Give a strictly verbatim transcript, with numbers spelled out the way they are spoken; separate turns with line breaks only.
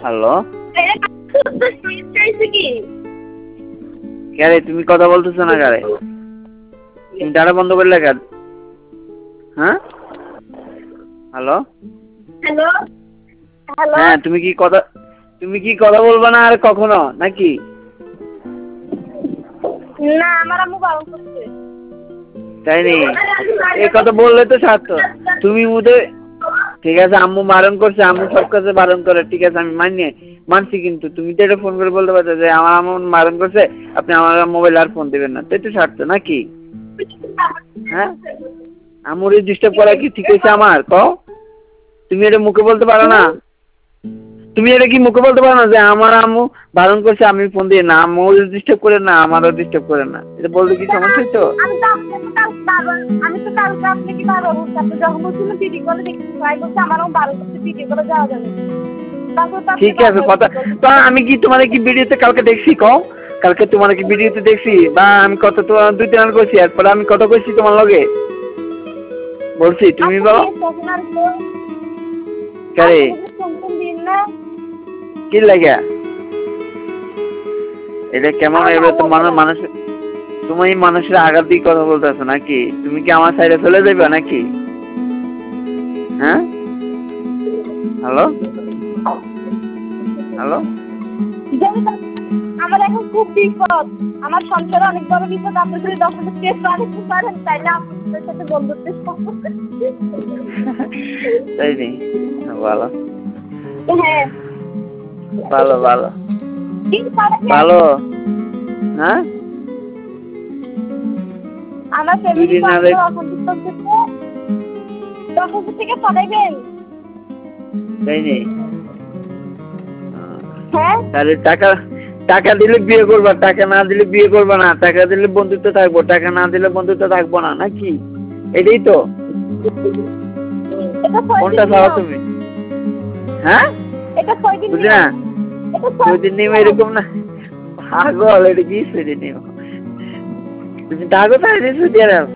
hello কারে তুমি কথা বলতেছ না কারে তুমি ডাটা বন্ধ করলে কেন হ্যাঁ হ্যালো
হ্যালো হ্যালো
হ্যাঁ তুমি কি কথা তুমি কি কথা বলবা না আর কখনো নাকি
না আমার আম্মু বারণ করছে
তাই নি এই কথা বললে তো সার্থক তুমি মুদে ঠিক আছে আম্মু বারণ করছে আম্মু সব কাজে বারণ করে ঠিক আছে আমি মানি মানছি কিন্তু তুমি তো এটা ফোন করে বলতে পারছো যে আমার আম্মু বারণ করছে আপনি আমার মোবাইল আর ফোন দিবেন না তো একটু স্বার্থ নাকি হ্যাঁ আম্মুর ডিস্টার্ব করা কি ঠিক আছে আমার কও তুমি এটা মুখে বলতে পারো না তুমি এটা কি মুখে বলতে পারো না যে আমার আম্মু বারণ করছে আমি ফোন দিয়ে না আম্মু ডিস্টার্ব করে না আমারও ডিস্টার্ব করে না এটা বলতে কি সমস্যা হইতো
আমি তো আমি তো কালকে আপনি কি বারণ করছে আপনি যখন বলছিল ভিডিও কলে দেখতে ট্রাই করছে আমারও বারণ করছে ভিডিও কলে যাওয়া যাবে
ঠিক আছে কথা তো আমি কি তোমার কি ভিডিওতে কালকে দেখছি কও কালকে তোমার কি ভিডিওতে দেখছি বা আমি কত তোমার দুই তিন কইছি এরপর আমি কত কইছি তোমার লগে বলছি তুমি বলো কারে কি লাগা এটা কেমন এবার তো মানুষ মানুষ তুমি মানুষের আঘাত দিয়ে কথা বলতেছো নাকি তুমি কি আমার সাইডে ফেলে দেবে নাকি হ্যাঁ হ্যালো হ্যালো
আমার এখন খুব বিপদ আমার সংসারে অনেক বড় বিপদ আপনি যদি দশ হাজার টেস্ট রাখতে পারেন তাইলে আপনাদের সাথে বন্ধুত্বের সম্পর্ক
তাই নি ভালো
হ্যাঁ
ভালো ভালো ভালো হ্যাঁ
আমার ফ্যামিলি দশ হাজার থেকে পাঠাইবেন
তাই নি
হ্যাঁ
তাহলে টাকা টাকা দিলে বিয়ে করবা টাকা না দিলে বিয়ে করবা না টাকা দিলে বন্ধুত্ব থাকবো টাকা না দিলে বন্ধুত্ব থাকবো না নাকি এটাই তো কোনটা চাও তুমি হ্যাঁ বুঝলি না দুদিন নিম এরকম না পাগল এটা কি সেদিন নিম তুমি টাকা তাই দিয়েছো দিয়ে